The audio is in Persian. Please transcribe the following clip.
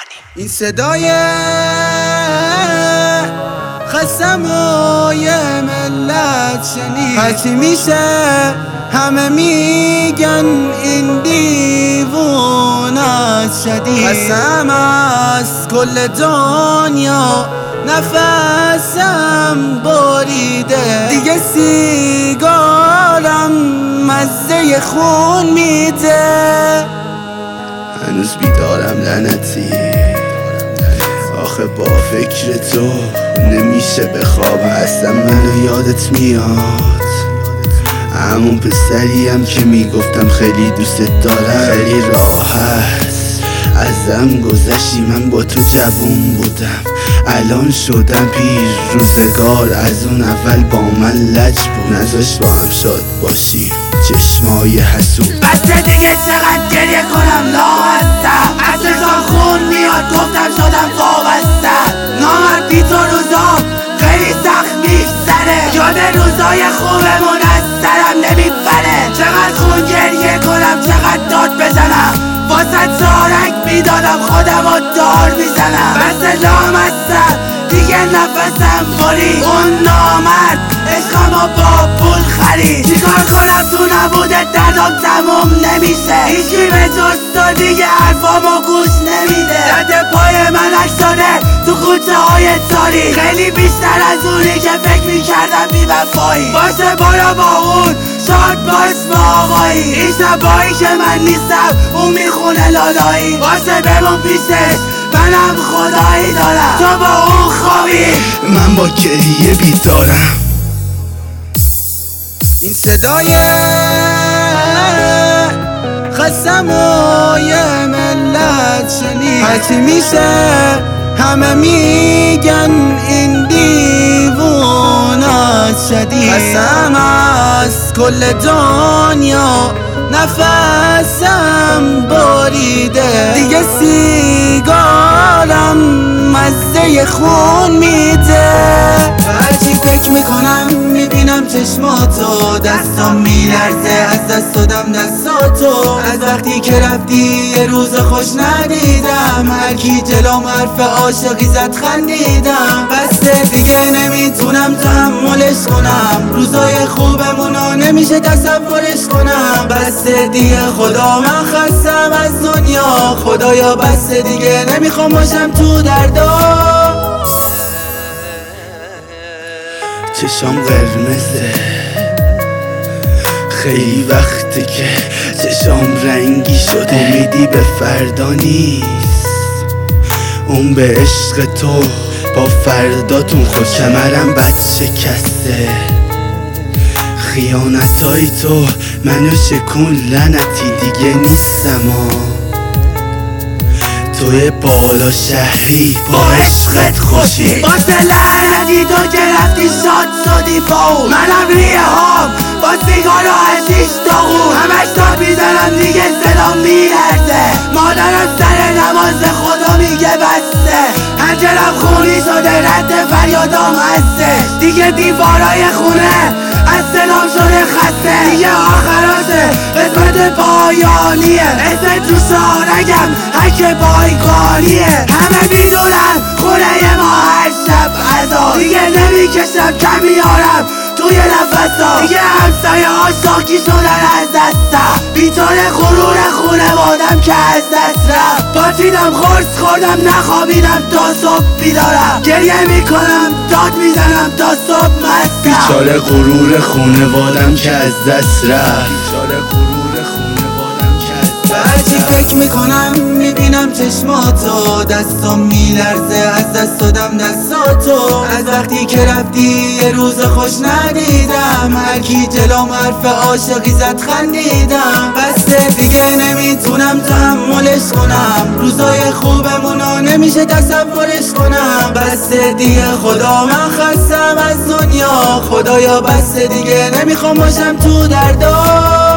این صدای خسمای ملت شنید، هرچی میشه همه میگن این دیوونه شدید. قسم از کل دنیا نفسم بریده، دیگه سیگارم مزه خون میده. هنوز بیدارم لعنتی، آخه با فکر تو نمیشه بخوابم. اصلا منو یادت میاد، همون پسریم که میگفتم خیلی دوست دارم. خیلی راحت ازم گذشتی، من با تو جوون بودم، الان شدم پیر. روزگار از اون اول با من لج بود، نذاشت با هم شاد باشیم چشمای حسود. بسته دیگه چقدر گریه کنم نامستم، از چشام خون میاد گفتم شدم وابسته. نامرد بی تو روزا خیلی سخت میگذره، یاد روزای خوبمون از سرم نمیپره. چقدر خون گریه کنم، چقدر داد بزنم، واسه تارک میدادم خودم و دار میزنم. بس لامستم دیگه نفسم برید، اون نامرد عشقمو با پول خرید. چیکار کنم تو نبوده دردم تموم نمیشه، هیچی به جز تو دیگه حرفامو گوش نمیده. درد پای من اکساده تو کوچه های تاریک، خیلی بیشتر از اونی که فکر میکردم بی‌وفایی. باشه برو با اون شاد باش با آقایی، این شبایی که من نیستم اون میخونه لالایی. باشه بمون پیشش منم خدایی دارم، تو با اون خوابی من با گریه بیدارم. این صدای خسمای ملت شنید، هرچی میشه همه میگن این دیوونه شدید. قسم از کل دنیا نفسم بریده، دیگه سیگارم مزه خون میده. هرچی فکر میکنم میبینم چشماتو، دستام میلرزه از دست دادم دستاتو. از وقتی که رفتی یه روز خوش ندیدم، هرکی جلوم حرف عاشقی زد خندیدم. بسته دیگه نمیتونم تحملش کنم، روزای خوبمونو نمیشه تصورش کنم. بسته دیگه خدا من خستم از دنیا، خدایا بسته دیگه نمیخوام باشم تو دردا. چشام قرمزه، خیلی وقته که چشام رنگی شده. امیدی به فردا نیست، اون به عشق تو با فرداتون خوش. کمرم بد شکسته، خیانتای تو منو شکون لعنتی. دیگه نیستم توی بالا شهری با عشقت خوشی. واسه لعنتی تو که رفتی شاد شدی با اون، منم ریه هام با سیگار و حشیش داغون. همش داد میزنم دیگه صدام میلرزه، مادرم سر نماز خدا میگه بسته. هنجرم خونی شده رد فریادام هستش، دیگه دیوارای خونه از صدام شده خسته. دیگه آخراشه قسمت پایانیه، اسم تو شارگم حک بایگانیه. همه میدونن خونه ما هر شب عذاب، دیگه نمیکشم کم میارم توی نفسا. دیگه همسایه ها شاکی شدن از دستم، بیتار غرور خونوادم که از دست رفت. پاتیدم خورس خوردم نخوابیدم تا صبح بیدارم، گریه میکنم داد میزنم تا صبح مستم. بیچاره غرور خونوادم که از دست رفت. هرچی فکر میکنم میبینم چشماتو، دستام میلرزه از دست دادم دستاتو. از وقتی که رفتی یه روز خوش ندیدم، هرکی جلوم حرف عاشقی زد خندیدم. بسته دیگه نمیتونم تحملش کنم، روزای خوبمونو نمیشه تصورش کنم. بسته دیگه خدا من خستم از دنیا، خدایا بسته دیگه نمیخوام باشم تو دردا.